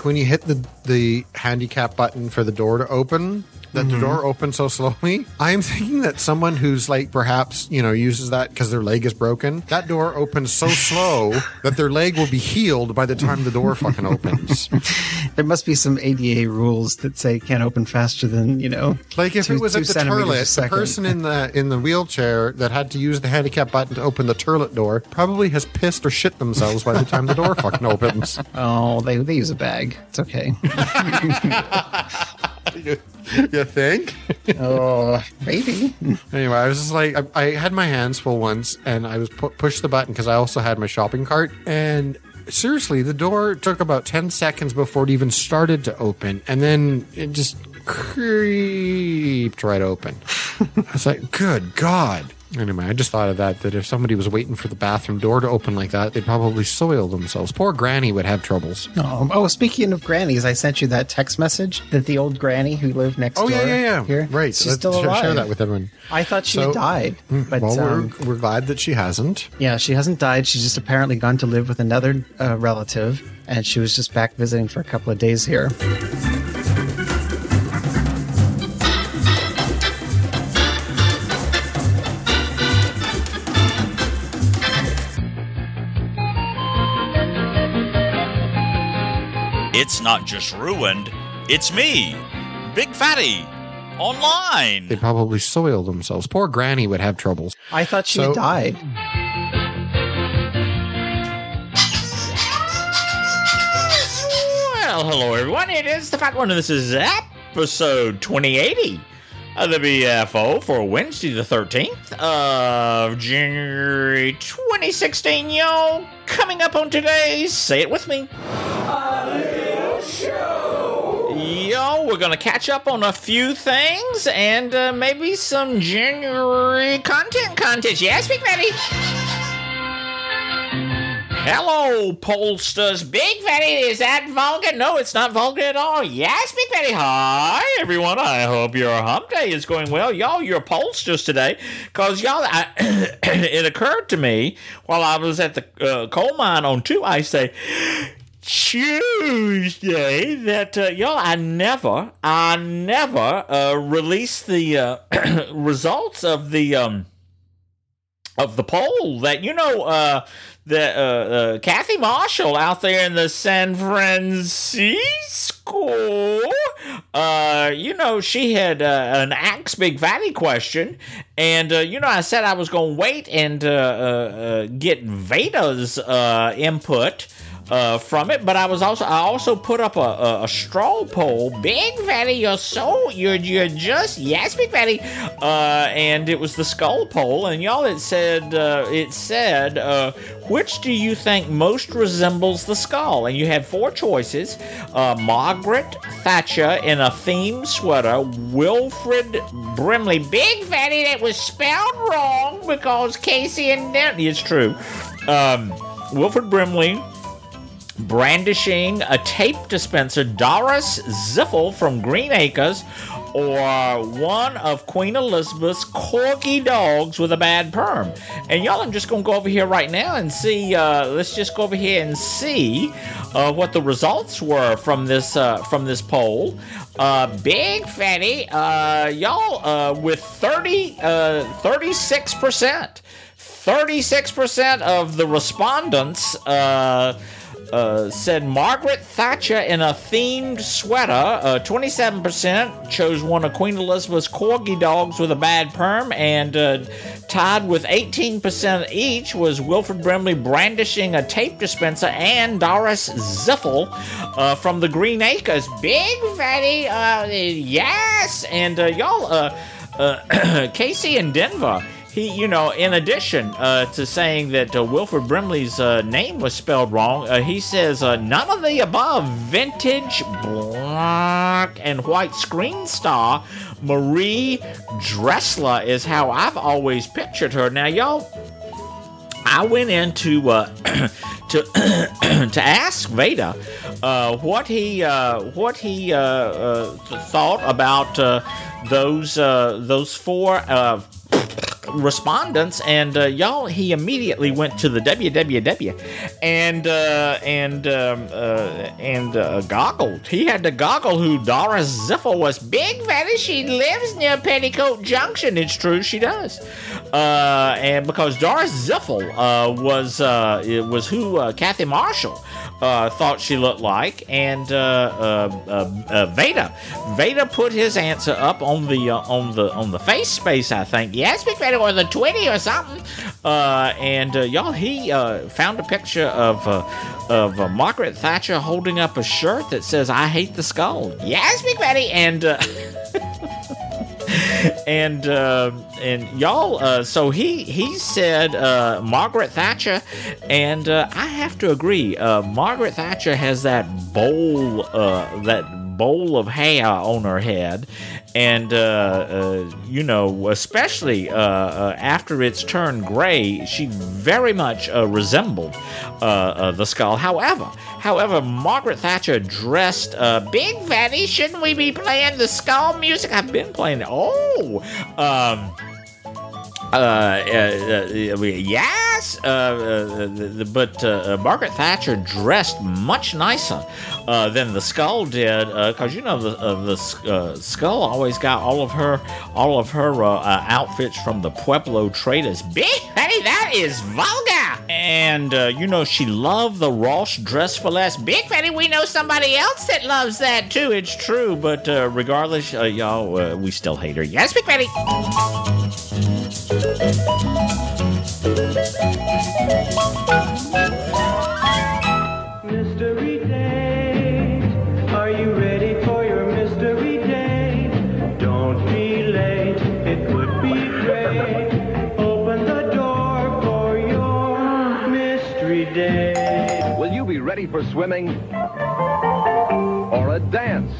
when you hit the handicap button for the door to open, that the door opens so slowly. I'm thinking that someone who's like perhaps, uses that because their leg is broken, that door opens so slow that their leg will be healed by the time the door fucking opens. There must be some ADA rules that say it can't open faster than, like if it was at the toilet, the person person in the wheelchair that had to use the handicap button to open the toilet door probably has pissed or shit themselves by the time the door fucking opens. Oh, they use a bag. It's okay. You think? Oh, maybe. Anyway, I was just like, I had my hands full once, and I was pushed the button because I also had my shopping cart. And seriously, the door took about 10 seconds before it even started to open, and then it just creeped right open. I was like, good God. Anyway, I just thought of that if somebody was waiting for the bathroom door to open like that, they'd probably soil themselves. Poor Granny would have troubles. Oh, speaking of grannies, I sent you that text message that the old granny who lived next door. Yeah. Here, right. she's still alive. Share that with everyone. I thought she had died. But, we're glad that she hasn't. Yeah, she hasn't died. She's just apparently gone to live with another relative, and she was just back visiting for a couple of days here. It's not just ruined, it's me, Big Fatty, online. They'd probably soil themselves. Poor Granny would have troubles. I thought she had died. Well, hello everyone, it is the Fat One, and this is episode 2080 of the BFO for Wednesday the 13th of January 2016, yo. Coming up on today's, say it with me, show. Yo, we're gonna catch up on a few things and maybe some January content. Yes, Big Fatty? Hello, pollsters. Big Fatty, is that vulgar? No, it's not vulgar at all. Yes, Big Fatty. Hi, everyone. I hope your hump day is going well. Y'all, you're pollsters today. Because, y'all, it occurred to me while I was at the coal mine on Tuesday that y'all, I never released the results of the poll that Kathy Marshall out there in the San Francisco, she had an Axe Big Fatty question, and I said I was going to wait and get Veda's input from it, but I also put up a straw poll. Big Fatty, you're just, yes, Big Fatty, and it was the skull poll, and y'all, it said which do you think most resembles the skull? And you had four choices: Margaret Thatcher in a themed sweater, Wilfred Brimley. Big Fatty, that was spelled wrong because Casey and Denton. It's true. Wilfred Brimley brandishing a tape dispenser, Doris Ziffel from Green Acres, or one of Queen Elizabeth's corgi dogs with a bad perm. And y'all, I'm just going to go over here right now and see, let's just go over here and see what the results were from this poll. Big Fatty, y'all, with 36%. 36% of the respondents said Margaret Thatcher in a themed sweater. 27% chose one of Queen Elizabeth's corgi dogs with a bad perm, and tied with 18% each was Wilfred Brimley brandishing a tape dispenser and Doris Ziffel from the Green Acres. Big Fatty, yes, and y'all, Casey in Denver. He, in addition to saying that Wilfred Brimley's name was spelled wrong, he says none of the above. Vintage black and white screen star Marie Dressler is how I've always pictured her. Now, y'all, I went into to ask Veda what he thought about those four. respondents, and y'all, he immediately went to the www and goggled. He had to goggle who Doris Ziffel was. Big Fatty, she lives near Petticoat Junction. It's true, she does. And because Doris Ziffel was who Kathy Marshall thought she looked like, and Veda put his answer up on the face space, I think. Yes, Big Fatty, or the Twitty or something. And y'all, he found a picture of Margaret Thatcher holding up a shirt that says "I hate the skull." Yes, Big Fatty, and y'all, so he said Margaret Thatcher, and I have to agree. Margaret Thatcher has that bowl of hair on her head, and especially after it's turned gray, she very much resembled the skull. However, Margaret Thatcher dressed Big Fatty. Shouldn't we be playing the skull music? I've been playing it. Yes, but Margaret Thatcher dressed much nicer than the skull did, because the skull always got all of her outfits from the Pueblo traders. Big Fatty, that is vulgar. And she loved the Ross dress for less. Big Fatty, we know somebody else that loves that too. It's true, but regardless, y'all, we still hate her. Yes, Big Fatty. Mystery date, are you ready for your mystery date? Don't be late, it would be great. Open the door for your mystery date. Will you be ready for swimming or a dance?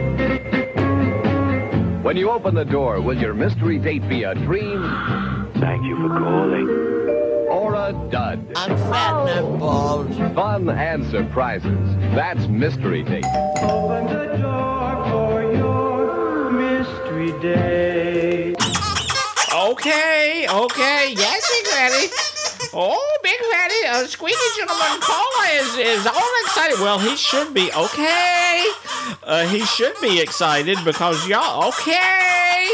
When you open the door, will your mystery date be a dream? Thank you for calling. Or a dud? I'm fat and bald. Fun and surprises. That's Mystery Date. Open the door for your mystery date. Okay, yes, Big Fatty. Oh, Big Fatty, Squeaky Gentleman Caller is all excited. Well, he should be. Okay. He should be excited because y'all, okay.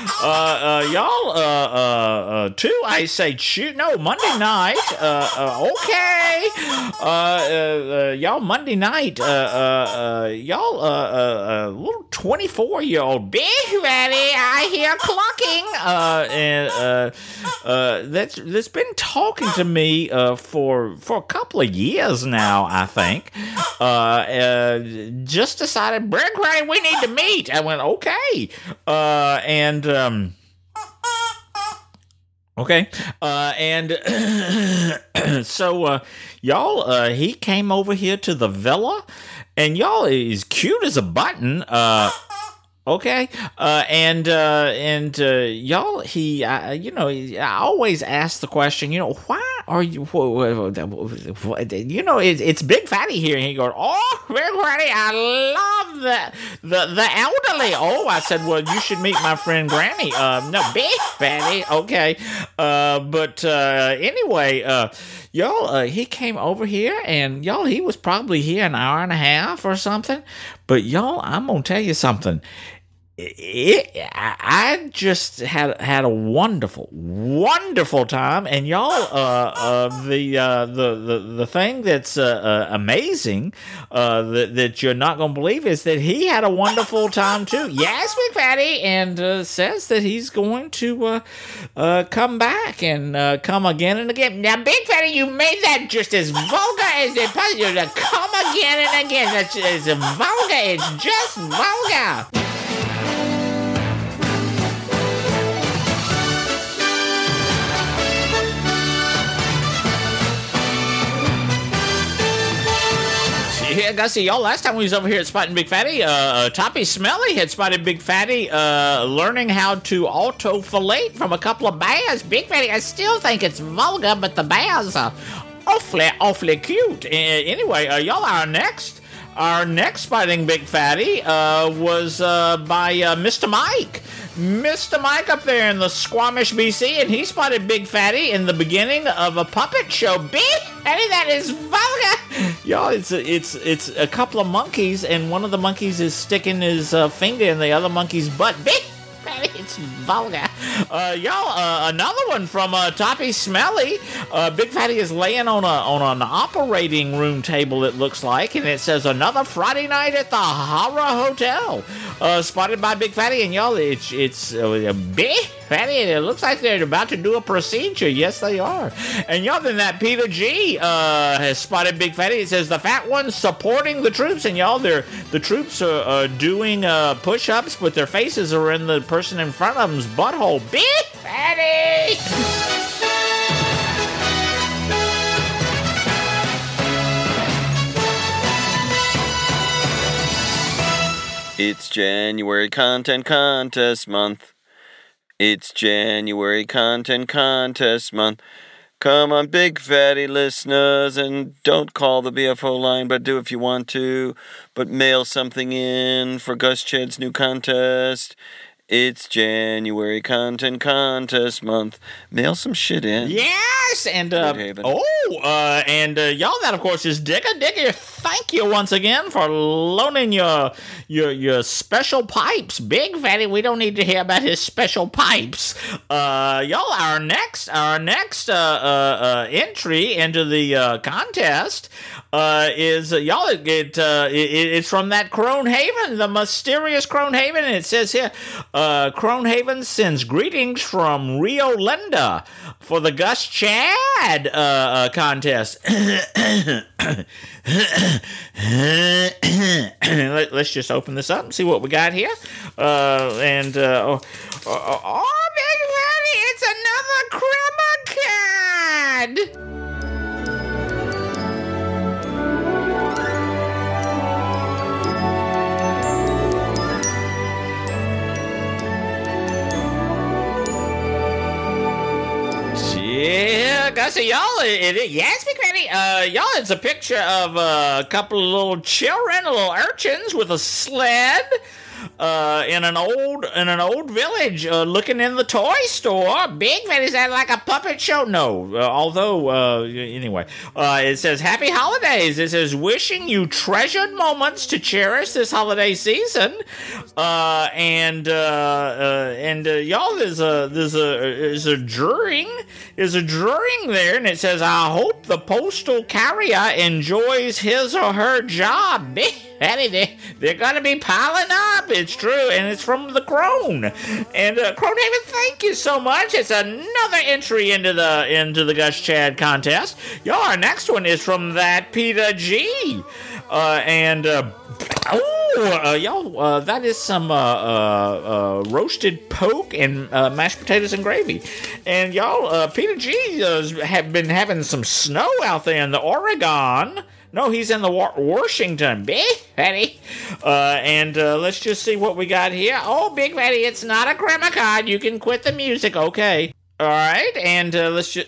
Y'all, too, I say, shoot, no, Monday night, okay. Y'all, Monday night, y'all, little 24-year-old Big Fatty, I hear clucking, that's been talking to me for a couple of years now, I think. Just decided, Big Fatty, we need to meet. I went, okay. Okay. So, y'all, he came over here to the villa, and y'all is cute as a button. Okay, y'all, I always ask the question, why are you, it's Big Fatty here, and he goes, oh, Big Fatty, I love the elderly. Oh, I said, well, you should meet my friend Granny. No, Big Fatty, okay, anyway, y'all, he came over here, and y'all, he was probably here an hour and a half or something, but y'all, I'm gonna tell you something. I just had a wonderful time, and y'all, the thing that's amazing, that you're not gonna believe is that he had a wonderful time too. Yes, Big Fatty, and says that he's going to come back and come again and again. Now, Big Fatty, you made that just as vulgar as it possible. To come again and again. That's as vulgar. It's just vulgar. Yeah, I gotta see y'all. Last time we was over here at Spotting Big Fatty, Toppy Smelly had spotted Big Fatty learning how to auto-fillet from a couple of bears. Big Fatty, I still think it's vulgar, but the bears are awfully cute. Anyway, y'all, our next Spotting Big Fatty was by Mr. Mike. Mr. Mike up there in the Squamish, BC, and he spotted Big Fatty in the beginning of a puppet show. Big Fatty, that is vulgar. Y'all, it's a couple of monkeys, and one of the monkeys is sticking his finger in the other monkey's butt. Big Fatty, it's vulgar. Y'all, another one from Toppy Smelly. Big Fatty is laying on an operating room table, it looks like, and it says another Friday night at the Horror Hotel. Spotted by Big Fatty, and y'all, it's Big Fatty, and it looks like they're about to do a procedure. Yes, they are. And y'all, then that Peter G has spotted Big Fatty. It says the fat one's supporting the troops, and y'all, the troops are doing push-ups, but their faces are in the person in front of them's butthole. Big Fatty! It's January Content Contest Month. It's January Content Contest Month. Come on, Big Fatty listeners, and don't call the BFO line, but do if you want to. But mail something in for Gus Ched's new contest. It's January Content Contest Month. Mail some shit in. Yes, and y'all, that of course is Digger. Digger, thank you once again for loaning your special pipes. Big Fatty, we don't need to hear about his special pipes. Y'all, our next entry into the contest is y'all. It's from that Cronehaven, the mysterious Cronehaven, and it says here, Cronehaven sends greetings from Rio Linda for the Gus Chad contest. Let's just open this up and see what we got here. Big Fatty, it's another Crimacad. Yeah, Gussie, y'all, yes, Big Fatty, y'all, it's a picture of a couple of little children, little urchins with a sled, in an old village, looking in the toy store. Big Fatty, is that like a puppet show? No, anyway, it says happy holidays. It says wishing you treasured moments to cherish this holiday season, and y'all, there's a drawing there, and it says I hope the postal carrier enjoys his or her job. Big Fatty, they're gonna be piling up. It's true, and it's from the Crone. And Cronehaven, thank you so much. It's another entry into the Gus Chad contest. Y'all, our next one is from that Peter G. Y'all, that is some roasted poke and mashed potatoes and gravy. And y'all, Peter G have been having some snow out there in the Oregon. No, he's in the Washington. Big Fatty. Let's just see what we got here. Oh, Big Fatty, it's not a Crimacad. You can quit the music, okay. All right, and let's just...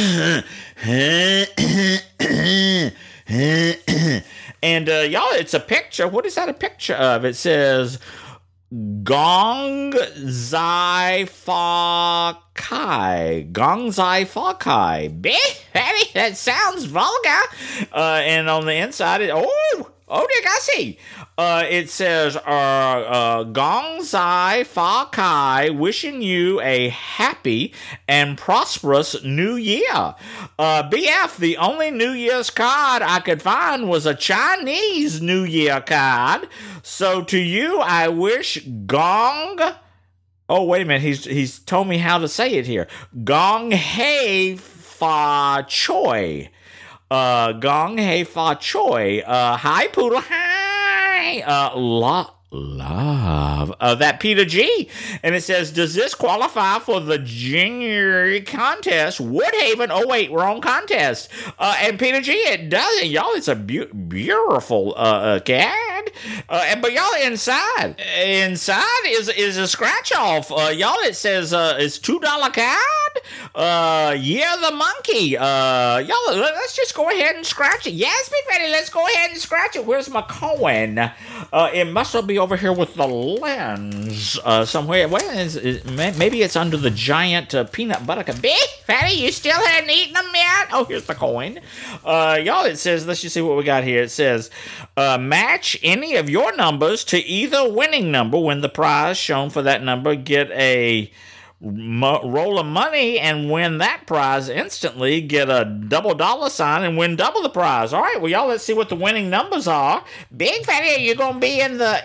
And y'all, it's a picture. What is that a picture of? It says Gong Zai Fa Kai. Gong Zai Fa Kai. Big Fatty, that sounds vulgar. And on the inside, dear Gussie. It says, Gong Zai Fa Kai, wishing you a happy and prosperous new year. BF, the only New Year's card I could find was a Chinese New Year card. So to you, I wish Gong... Oh, wait a minute. He's told me how to say it here. Gong Hei Fa Choi. Gong Hei Fa Choi. Hi, Poodle. Hi. Love. That Peter G. And it says, does this qualify for the January contest? Woodhaven. Oh, wait, wrong contest. And Peter G, it doesn't. Y'all, it's a beautiful cat. But y'all, inside is a scratch off. Y'all, it says it's $2 card. Yeah, the monkey. Y'all, let's just go ahead and scratch it. Yes, Big Fatty, let's go ahead and scratch it. Where's my coin? It must be over here with the lens somewhere. Maybe it's under the giant peanut butter cup. Big Fatty, you still hadn't eaten them yet? Oh, here's the coin. Y'all, it says, let's just see what we got here. It says, match any of your numbers to either winning number. When the prize shown for that number, get a roll of money and win that prize instantly. Get a double dollar sign and win double the prize. All right, well, y'all, let's see what the winning numbers are. Big Fatty, are you gonna be in the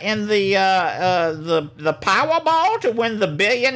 Powerball to win the $1 billion?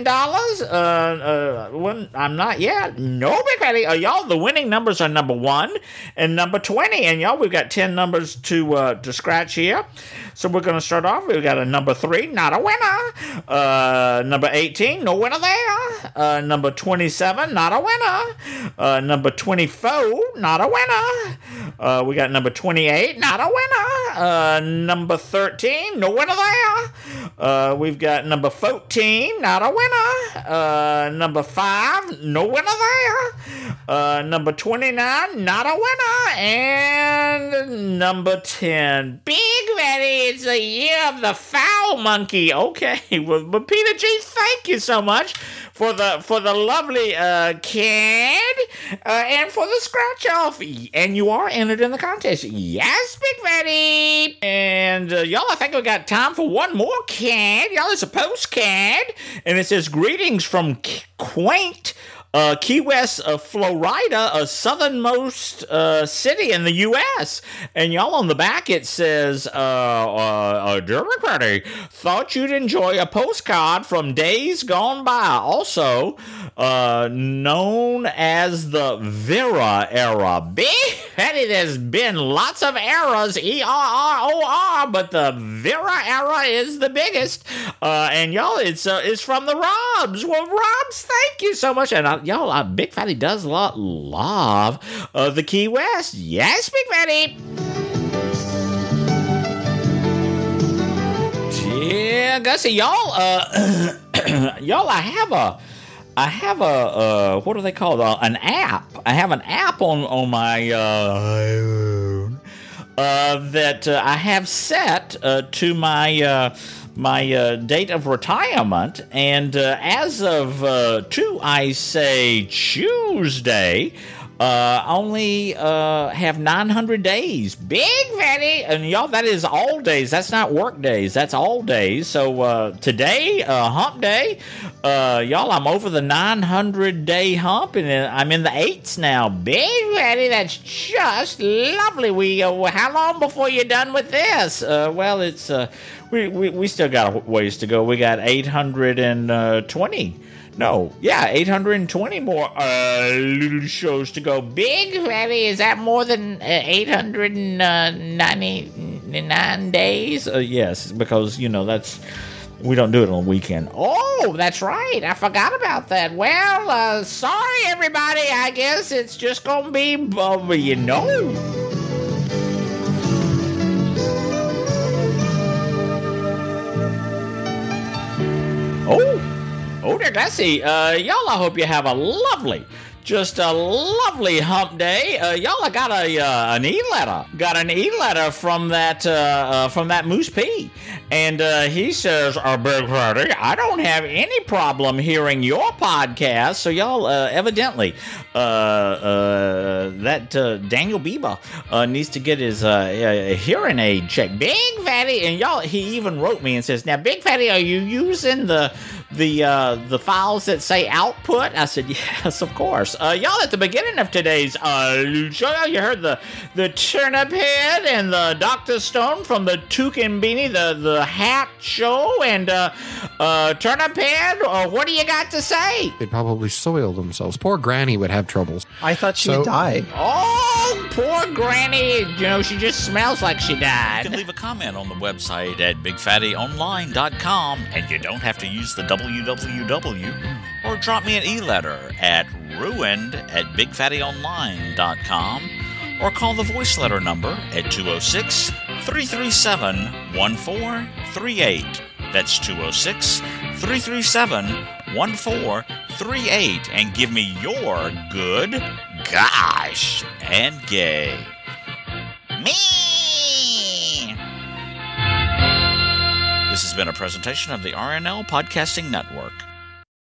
I'm not yet. No, Big Fatty. Y'all, the winning numbers are number 1 and number 20, and y'all, we've got 10 numbers to scratch here. So we're gonna start off. We've got a number 3, not a winner. Number 18, no winner there. Number 27, not a winner. Number 24, not a winner. We got number 28, not a winner. Number 13, no winner there. We've got number 14, not a winner. Number 5, no winner there. Number 29, not a winner. And number 10, Big Fatty, it's the year of the foul monkey. Okay, well, but Peter G, thank you so much for the lovely can and for the scratch off. And you are entered in the contest. Yes, Big Fatty. And y'all, I think we got time for one more can. Y'all, it's a postcard, and it says, greetings from quaint Key West, Florida, a southernmost city in the U.S. And y'all, on the back it says, Dear Big Fatty, thought you'd enjoy a postcard from days gone by. Also known as the Vera era. Big Fatty, there's been lots of eras, ERROR, but the Vera era is the biggest. And y'all, it's from the Robs. Well, Robs, thank you so much. And y'all, Big Fatty does love the Key West. Yes, Big Fatty. Yeah, Gussie, y'all, y'all, I have a what do they call it? An app. I have an app on my iPhone that I have set to my my date of retirement, and as of Tuesday, only have 900 days. Big Fatty, and y'all, that is all days. That's not work days. That's all days. So today, hump day, y'all, I'm over the 900 day hump, and I'm in the 8s now. Big Fatty, that's just lovely. We how long before you're done with this? Well, it's we still got a ways to go. We got 820. No, yeah, 820 more little shows to go. Big Fatty, is that more than 899 days? Yes, because, you know, we don't do it on the weekend. Oh, that's right. I forgot about that. Well, sorry, everybody. I guess it's just going to be, you know. Oh, there, let's see. Y'all, I hope you have a lovely hump day. Y'all, I got an e-letter. Got an e-letter from that Moose P. And he says, Big Fatty, I don't have any problem hearing your podcast. So y'all, evidently, that Daniel Bieber needs to get his hearing aid checked. Big Fatty, and y'all, he even wrote me and says, now, Big Fatty, are you using the files that say output? I said, yes, of course. Y'all, at the beginning of today's show, you heard the Turnip Head and the Dr. Stone from the Toucan Beanie, the hat show, and Turnip Head, what do you got to say? They probably soiled themselves. Poor Granny would have troubles. I thought she died. Oh, poor Granny. You know, she just smells like she died. You can leave a comment on the website at bigfattyonline.com, and you don't have to use the www, or drop me an e-letter at ruined@bigfattyonline.com, or call the voice letter number at 206 206-337-1438. That's 206-337-1438. And give me your good, gosh, and gay. Me! This has been a presentation of the RNL Podcasting Network.